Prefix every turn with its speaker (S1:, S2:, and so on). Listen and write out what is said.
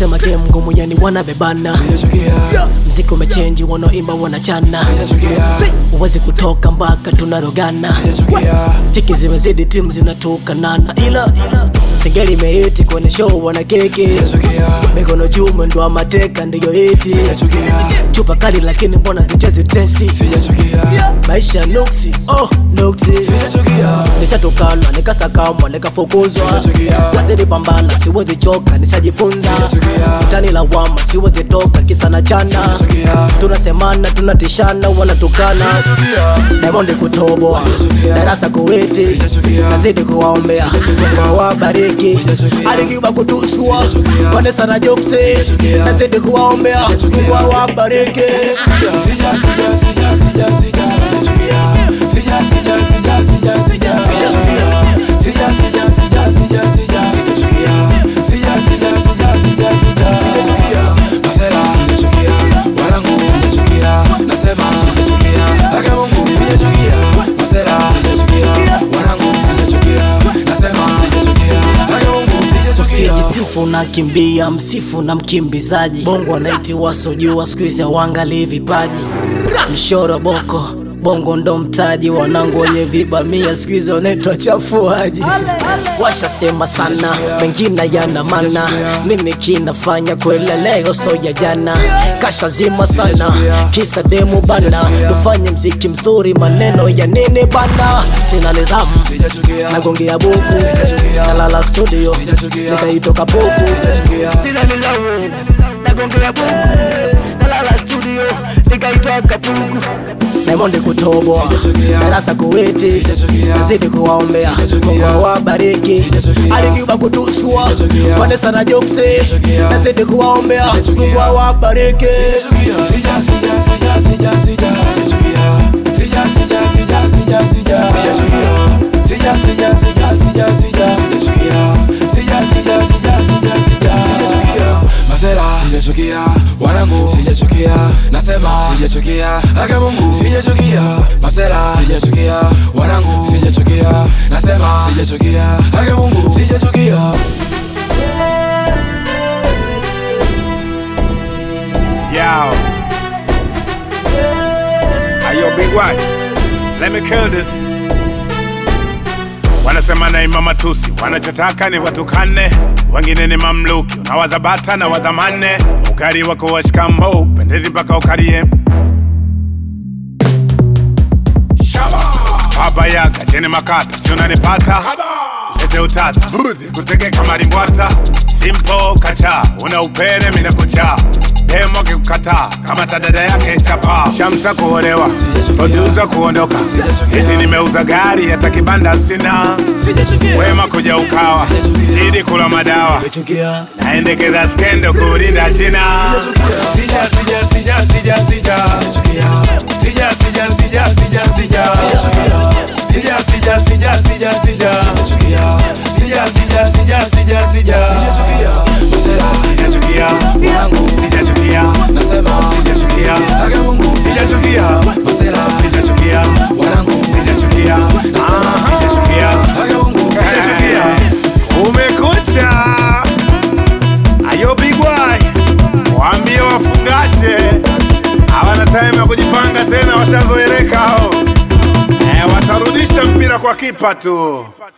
S1: wanasema game ngumu yani wanabebana. Mziki umechange wanaoimba wanachana. Uwezi kutoka mpaka tunarogana. Tiki zimezidi timu zinatokanana. Ila singeli imehiti kwenye show wana keki. Mikono juu mwendo wa mateka ndiyo hiti. Chupa kali lakini mbona tuchezi tensi. Maisha nuksi, oh nuksi. Nishatukana, nikasakamwa, nikafukuzwa. Lazidi pambana, siwezi choka, nishajifunza. Utani lawama, siwezi toka, kisa na chana. Tunasemana, tunatishana, wanatukana. Diamond kutoboa, darasa kuweti. Nazidi kuwaombea, kwa wabariki. Alikiba kutusua, Vanessa na Jokse. Nazidi kuwaombea, kwa wabariki. Usijisifu na kimbia, msifu na mkimbizaji. Bongo wanaiti wasojua, squeeze wangali vipaji. Mshoro boko, bongo ndo mtaji. Wanangu wenye vibamia, squeeze wanaitwa chafuaji. Washasema sana, mengine yana mana. Nini kinafanya kwele leo so ya jana. Kasha zima sana, kisa demo bana. Nufanye mziki mzuri, maneno ya nini bana. Sina nizamu, nagongea buku. Nalala studio, nikaitoka buku. Sina nizamu, nagongea buku. Nalala studio, nikaitoka buku. Diamond kutoboa, darasa kuweti. Nazidi kuwaombea, kwa wabariki. Alikiba kutusua, Vanessa na Jokse. Nazidi kuwaombea, kwa wabariki.
S2: Sijachukia, wanangu sijachukia, nasema sijachukia, ake Mungu sijachukia, masela sijachukia, wanangu sijachukia, nasema sijachukia, ake Mungu sijachukia.
S3: Yo, ayo Big White, let me kill this. Wanasema naimba matusi, wanachotaka ni watukane. Wengine ni mamluki, unawaza bata na wazamane. Ukari wako wa shikamo, pendezi mpaka ukarie. Baba yaga, jene makata, si unanipata. Lete utata, kutege kama rimbwata. Simple kacha, una upere mina kucha. Demo kikukataa, kama tadada yake chapa. Shamsa kuolewa, producer kuondoka. Eti nimeuza gari, hata kibanda sina. Wema kuja ukawa, zidi kula madawa. Naendekeza skendo kurinda china. Umekucha ayo Big White, waambie wafungashe. Hawana time ya kujipanga tena, washazoeleka hao. Watarudisha mpira kwa kipa tu.